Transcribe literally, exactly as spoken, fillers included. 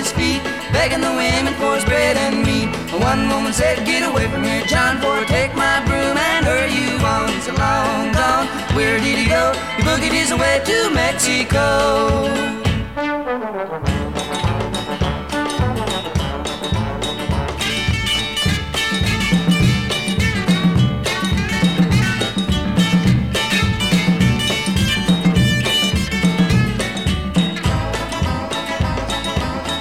his feet, begging the women for his bread and meat. One woman said, get away from here, John, for I take my broom and hurry you on. He's long gone, where did he go? He boogied his way to Mexico.